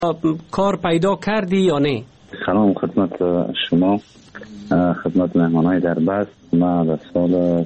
کار پیدا کردی یا نه؟ سلام خدمت شما، خدمت مهمانای در بس. ما در سال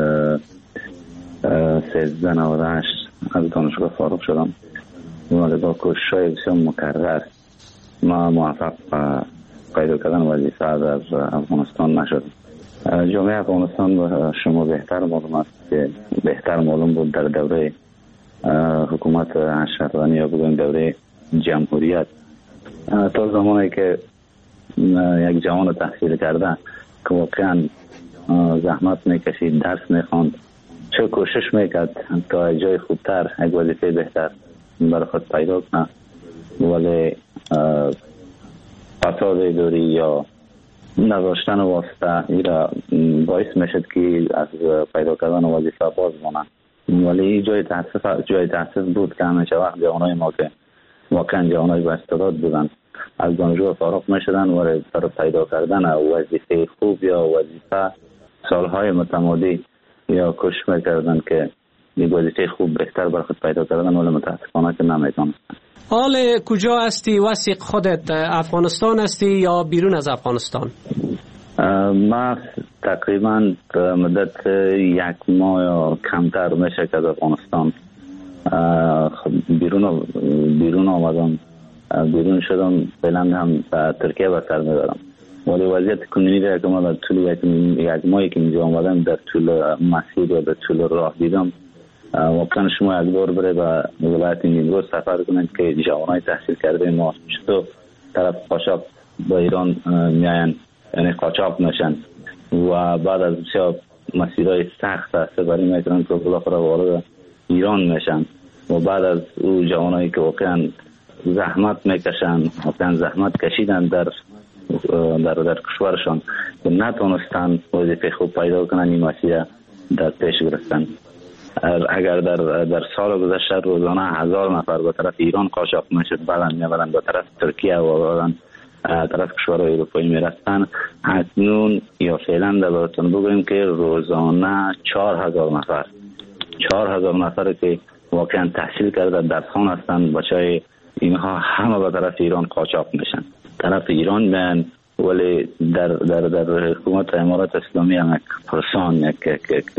1398 از دانشگاه فارغ شدم و با کوشش‌های بسیار مکرر ما موفق پیدا کردن وظیفه در افغانستان نشد. جامعه افغانستان و شما بهتر معلوم است که بهتر معلوم بود در دوره حکومت اشرف غنی یا بگویم دوره جمهوریت، تا زمانی که یک جوان تحصیل کرده که واقعا زحمت میکشید، درس میخواند، چه کوشش میکرد تا جای خوبتر، یک وظیفه بهتر برای خود پیدا کنه، ولی فساد اداری یا نداشتن واسطه ایرا باعث میشد که از پیدا کردن وظیفه باز مانند. ولی جای تاسف بود که همیشه وقت جوانای ما که واقعا جوانای با استعداد بودن از دانشگاه فارغ میشدن و برای پیدا کردن وظیفه خوب یا وظیفه سالهای متمادی یا کوشش میکردن که یک وظیفه خوب بهتر برای خود پیدا کردن، ولی متاسفانه که نمیتونستن. حال کجا هستی وثیق خودت؟ افغانستان هستی یا بیرون از افغانستان؟ ما تقریبا مدت 1 ماه یا کمتر میشه که از افغانستان بیرون آمدم. بیرون شدم، فعلا هم ترکیه به سر میبرم، ولی وضعیت کنونی را که ما در طول 1 ماهی که اینجا آمدم در طول مسیر و در طول راه دیدم، واقعا شما یک دور بره به ولایت نیمروز سفر کنید که جوانای تحصیل کرده ما چطور طرف قاچاق با ایران میاین، یعنی قاچاق میشن و بعد از بسیار مسیرهای سخت سپری میکنن که بالاخره وارد ایران میشن و بعد از او جوانایی که واقعا زحمت میکشن، واقعا زحمت کشیدن در کشورشان که نتونستن وظیفه خوب پیدا کنن، این مسیر در پیش گرفتن. اگر در سال گذشته روزانه 1000 نفر به طرف ایران قاچاق میشد، بعد میبرن به طرف ترکیه و بعد طرف کشورهای اروپایی میرفتن. اکنون یا فعلا در براتون بگویم که روزانه 4000 نفر که واقعا تحصیل کرده درسخوان هستند، بچهای اینها همه به طرف ایران قاچاق میشن، طرف ایران میان، ولی در حکومت امارات اسلامی هم یک پرسان یک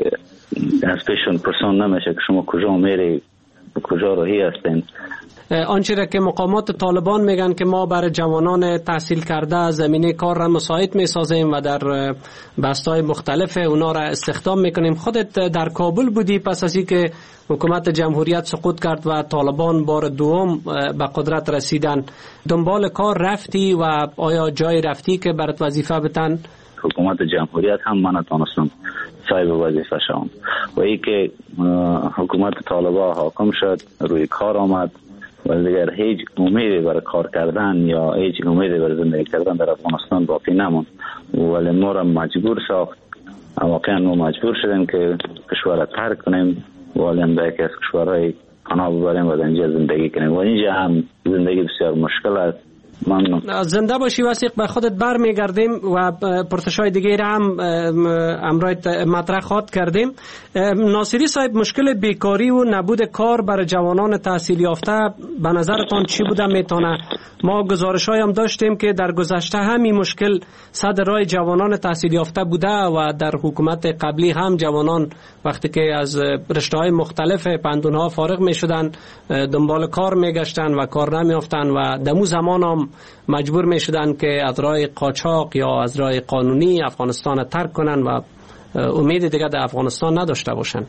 از پیشون پرسان نمیشه که شما کجا میری کجا راهی هستین. آنچه را که مقامات طالبان میگن که ما برای جوانان تحصیل کرده زمینه کار را مساعد میسازیم و در بستای مختلف اونا را استخدام میکنیم. خودت در کابل بودی پس از اینکه حکومت جمهوریت سقوط کرد و طالبان بار دوم به قدرت رسیدن، دنبال کار رفتی و آیا جای رفتی که برات وظیفه بتن؟ حکومت جمهوریت هم من نتونستم صاحب وظیفه شوم و ای که حکومت طالبان حاکم شد، روی کار آمد و دیگر هیچ امیدی برای کار کردن یا هیچ امیدی برای زندگی کردن در افغانستان باقی نموند، ولی ما را مجبور ساخت. واقعا ما مجبور شدیم که کشور را ترک کنیم، ولی هم در یکی از کشورهای پناه ببریم و در اینجا زندگی کنیم و اینجا هم زندگی بسیار مشکل است. ممنون. زنده باشی وثیق. به خودت برمیگردیم و پرسش‌های دیگه را هم امروز مطرح خواهد کردیم. ناصری صاحب، مشکل بیکاری و نبود کار برای جوانان تحصیل یافته به نظرتان چی بوده میتونه؟ ما گزارش‌های هم داشتیم که در گذشته همین مشکل صد راه جوانان تحصیل یافته بوده و در حکومت قبلی هم جوانان وقتی که از رشته‌های مختلف پندون‌ها فارغ می‌شدن دنبال کار می‌گشتن و کار نمی‌یافتن و دمو زمان هم مجبور می‌شدن که از راه قاچاق یا از راه قانونی افغانستان ترک کنن و امید دیگه در افغانستان نداشته باشن.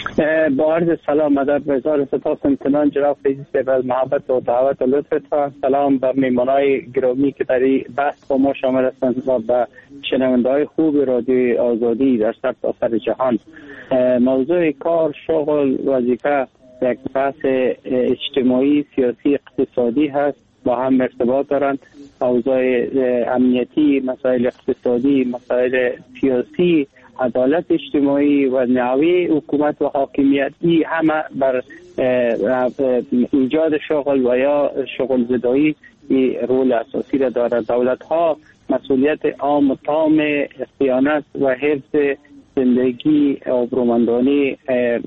با عرض سلام ادب و هزار سپاس امتنان جناب فیضی صاحب از محبت و دعوت و لطفتان. سلام بر میهمانای گرامی که در این بحث با ما شامل هستند و به شنونده‌های خوب رادیوی آزادی در سرتاسر جهان. موضوع کار، شغل، وظیفه یک بحث اجتماعی، سیاسی، اقتصادی هست، با هم ارتباط دارند. اوضاع امنیتی، مسائل اقتصادی، مسائل سیاسی، عدالت اجتماعی و نحوه حکومت و حاکمیتی همه بر ایجاد شغل و یا شغل زدایی رول اساسی را دارد. دولت ها مسئولیت عام و تام صیانت و حفظ زندگی آبرومندانه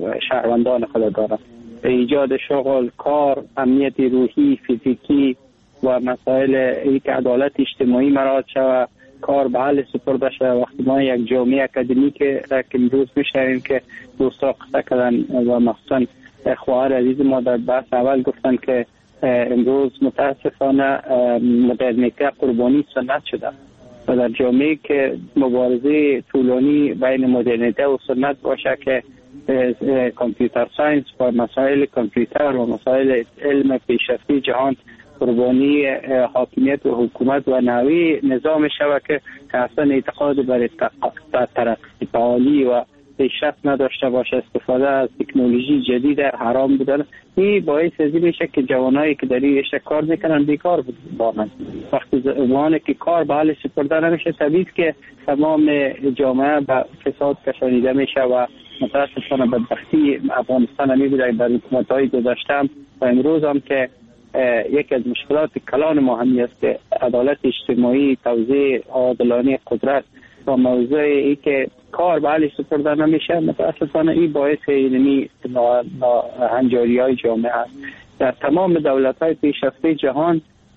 شهروندان خود دارند. ایجاد شغل، کار، امنیت روحی، فیزیکی و مسائل یک عدالت اجتماعی مراعات شود، کار به حل سپرده شود. وقتی ما یک جامعه اکادمیک را که امروز میشنویم که دوستا قصه کردن و مخصوصا خواهر عزیز ما در بحث اول گفتن که امروز متاسفانه مدرنیته قربانی سنت شده و در جامعه که مبارزه طولانی بین مدرنیته و سنت باشه که کامپیوتر ساینس و مسائل کامپیوتر و مسائل علم پیشرفته جهان قربانی حاکمیت و حکومت و نوی نظام شبکه که اصلا اعتقاد بر ترقی تعالی و پیشرفت نداشته باشه، استفاده از تکنولوژی جدید حرام بودن، این باعث از این میشه که جوانایی که در این رشته کار میکنن بیکار بمانند. وقتی زمانی که کار به حال سپرده نمیشه، طبیعی که تمام جامعه به فساد کشانیده میشه و متاسفانه بدبختی افغانستان هم میبوده در حکومت‌های گذشته و امروز هم که یکی از مشکلات کلان ما همین است که عدالت اجتماعی، توزیع عادلانه قدرت و موضوع ای که کار به حال سپرده نمیشه، متاسفانه این باعث اینمی هنجاری های جامعه است. در تمام دولت های پیشرفته جهان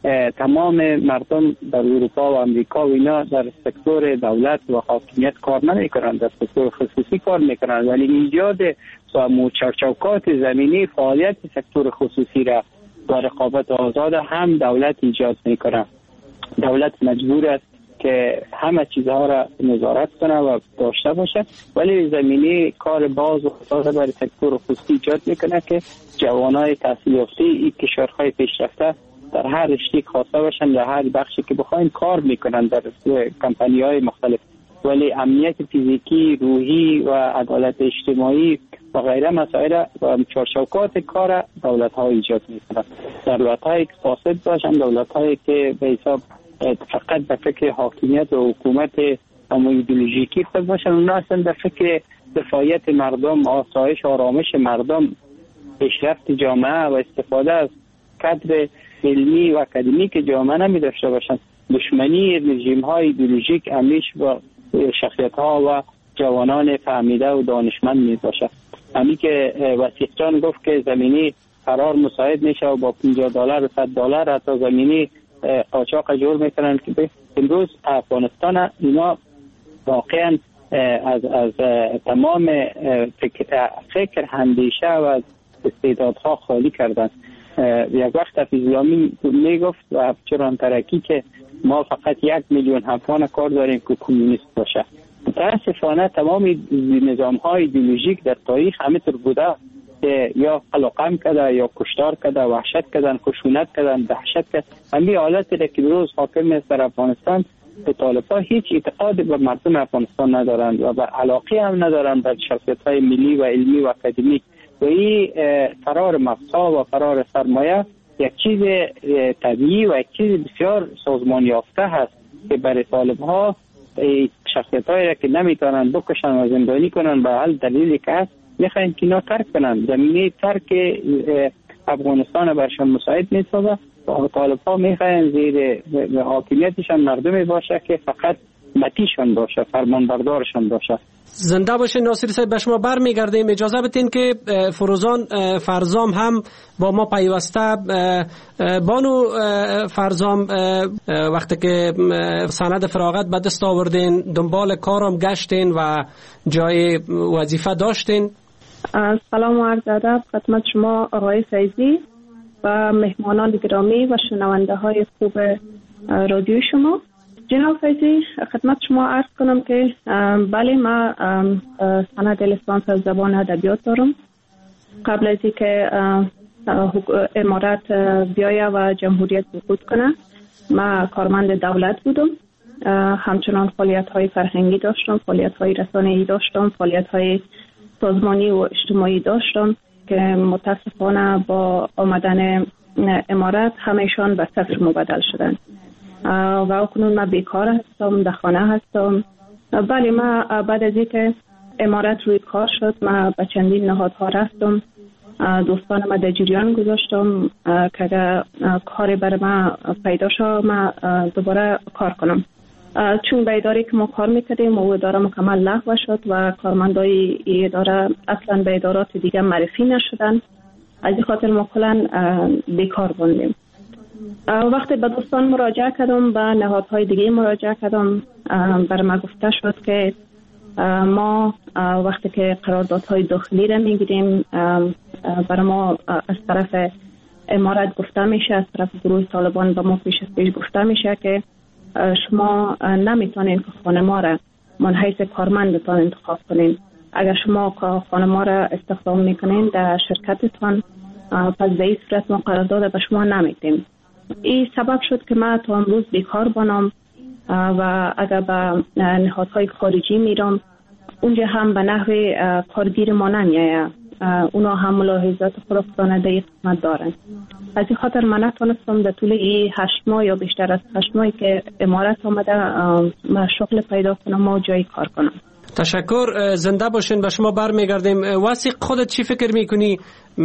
تمام مردم در اروپا و امریکا و اینا در سکتور دولت و حاکمیت کار نمیکنند، در سکتور خصوصی کار میکنند، ولی ایجاد و چارچوبات زمینی فعالیت سکتور خصوصی را با رقابت آزاد هم دولت ایجاد میکنه. دولت مجبور است که همه چیزها را نظارت کنه و داشته باشه، ولی زمینه کار باز و خصوصا برای سکتور خصوصی ایجاد میکنه که جوانای تحصیل یافته این کشورهای پیشرفته در هر رشته خواسته باشن، در هر بخشی که بخواین کار میکنن در کمپانی‌های مختلف، ولی امنیت فیزیکی، روحی و عدالت اجتماعی و غیره مسائل و چارچوبات کار دولت‌ها ایجاد میکنن. دولت‌هایی که فاسد باشن، دولت‌هایی که به حساب فقط به فکر حاکمیت و حکومت ایدئولوژیکی خود باشن، اونا اصلا به فکر دفاعیت مردم، آسایش آرامش مردم، پیشرفت جامعه و استفاده از کادر علمی و اکادمیک جامعه نمی داشته باشند. دشمنی رژیم های ایدئولوژیک همیش با شخصیت ها و جوانان فهمیده و دانشمند می باشد. همین که وثیق جان گفت که زمینی قرار مساعد میشه و با $50 و $100 حتی زمینی قاچاق جور میکنن که امروز افغانستان اینا واقعا از تمام فکر اندیشه و استعدادها خالی کردن. یک وقت حفیظ الله میگفت و چران ترکی که ما فقط 1 میلیون افغان کار داریم که کمونیست باشه. متاسفانه تمام نظام های ایدئولوژیک در تاریخ همینطور بوده که یا قلقم کده یا کشتار کده، وحشت کردن، خشونت کردن، دهشت کردن. همین حالتی که روز حاکم است در افغانستان، به طالبان هیچ اعتقاد به مردم افغانستان ندارند و به علاقه هم ندارند در شخصیت‌های ملی و علمی و اکادمیک. و این فرار مغزها و فرار سرمایه یک چیز طبیعی و یک چیز بسیار سازمان یافته هست که برای طالب‌ها شخصیت‌هایی را که نمیتونن بکشن و زندانی کنن به هر دلیلی که هست میخواین که اینا ترک کنن. زمینه ترک افغانستان برشان مساعد نیست و طالب‌ها میخواین زیر حاکمیتشان مردمی باشه که فقط متیشان باشه، فرمانبردارشان باشه. زنده باشه ناصری صاحب. به شما برمیگردیم. اجازه بدین که فروزان فرزام هم با ما پیوسته. بانو فرزام، وقتی که سند فراغت به دست آوردین دنبال کارم گشتین و جای وظیفه داشتین. سلام و عرض ادب خدمت شما آقای فیضی و مهمانان گرامی و شنونده های خوب رادیو شما. جناب فیضی، خدمت شما عرض کنم که بله، ما سند لیسانس از زبان ادبیات دارم. قبل از اینکه امارت بیایه و جمهوریت سقوط کنه ما کارمند دولت بودم. همچنان فعالیت های فرهنگی داشتم، فعالیت های رسانه‌ای داشتم، فعالیت های سازمانی و اجتماعی داشتم که متاسفانه با آمدن امارت همه‌شان به صفر مبدل شدن و اکنون من بیکار هستم، در خانه هستم. بله، ما بعد از اینکه امارت روی کار شد ما به چندین نهادها رفتم، دوستان ما در جریان گذاشتم که اگر کاری برای ما پیدا شد ما دوباره کار کنم. چون به اداره که ما کار میکردیم و اداره مکمل لغو شد و کارمندای اداره اصلا به ادارات دیگه معرفی نشدن، از این خاطر ما کلا بیکار بودیم. وقتی به دوستان مراجعه کردم، به نهادهای دیگه مراجعه کردم، بر ما گفته شد که ما وقتی که قراردادهای داخلی را میگیریم، بر ما از طرف امارات گفته میشه، از طرف گروه طالبان به ما پیش گفته میشه که شما نمیتونین که خانه ما را من حیث کارمندتان انتخاب کنین. اگر شما خانه ما را استخدام میکنین در شرکتتان، پس به این صورت ما قرارداد به شما نمیدیم. این سبب شد که من تا امروز بیکار بانم و اگر به نهادهای خارجی میرم، اونجا هم به نحو کارگیر ما نمیایه، اونا هم ملاحظات خودشان در قسمت دارن. از این خاطر من نتونستم در طول این 8 ماه یا بیشتر از 8 ماهی که امارات آمده من شغل پیدا کنم و جایی کار کنم. تشکر، زنده باشین. به شما برمیگردیم. واسق خودت چی فکر میکنی؟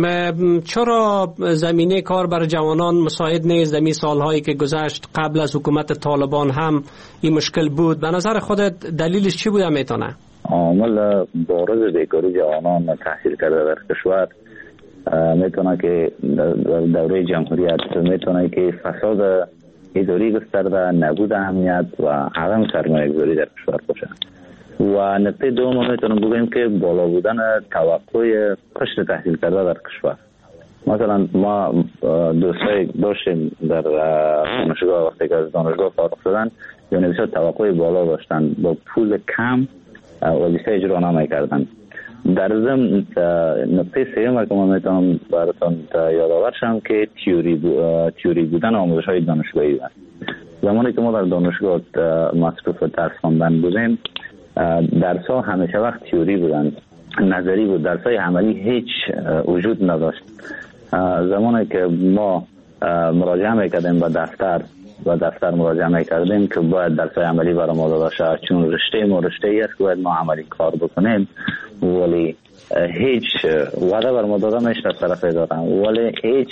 چرا زمینه کار برای جوانان مساعد نیست؟ در سالهایی که گذشت قبل از حکومت طالبان هم این مشکل بود. به نظر خودت دلیلش چی بوده میتونه؟ عامل بارز بیکاری جوانان تحصیل کرده در کشور میتونه که دوره جمهوریت، میتونه که فساد اداری گسترده، نبود اهمیت و عدم سرمایه گذاری در کشور باشه. و نکته دوم میتونم بگم که بالا بودن توقع قشر تحصیل کرده در کشور. مثلا ما دوستای داشتیم در دانشگاه، وقتی که از دانشگاه فارغ شدن یعنی بسیار توقع بالا داشتن، با پول کم وظیفه اجرا نمی‌کردن. در ضمن نکته سوم که من میتونم براتون یادآور شم که تئوری بودن آموزش‌های دانشگاهی است. زمانی که ما در دانشگاه مصروف درس خواندن بودیم، درس‌ها همیشه وقت تئوری بودن، نظری بود، درس‌های عملی هیچ وجود نداشت. زمانی که ما مراجعه میکردیم به دفتر مراجعه میکردیم که باید درس‌های عملی برای ما داده شود، چون رشته ما رشته‌ای است که باید ما عملی کار بکنیم، ولی هیچ وعده بر ما داده نمیشه از طرف اداره، ولی هیچ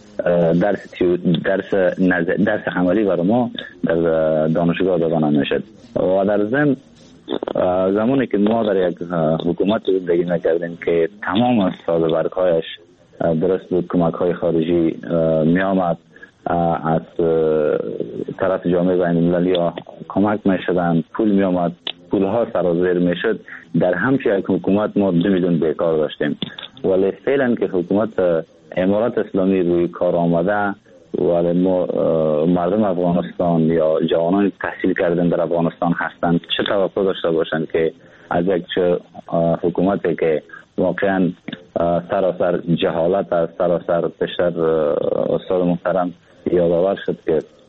درس عملی برای ما در دانشگاه داده نمیشد. و در ضمن زمانی که ما در یک حکومت زندگی میکردیم که تمام از سازوکارهایش درست بود، کمک‌های خارجی می آمد، از طرف جامعه بین‌المللی ها کمک می شدن، پول می آمد، پولها سرازیر می شد. در همچه یک حکومت ما 2 میلیون بیکار داشتیم، ولی فعلا که حکومت امارات اسلامی روی کار آمده، ولی مردم افغانستان یا جوانان تحصیل کردن در افغانستان هستند، چه توقع داشته باشند که از یک حکومتی که واقعا سراسر جهالت است، سراسر پیشتر استاد محترم یادآور شد که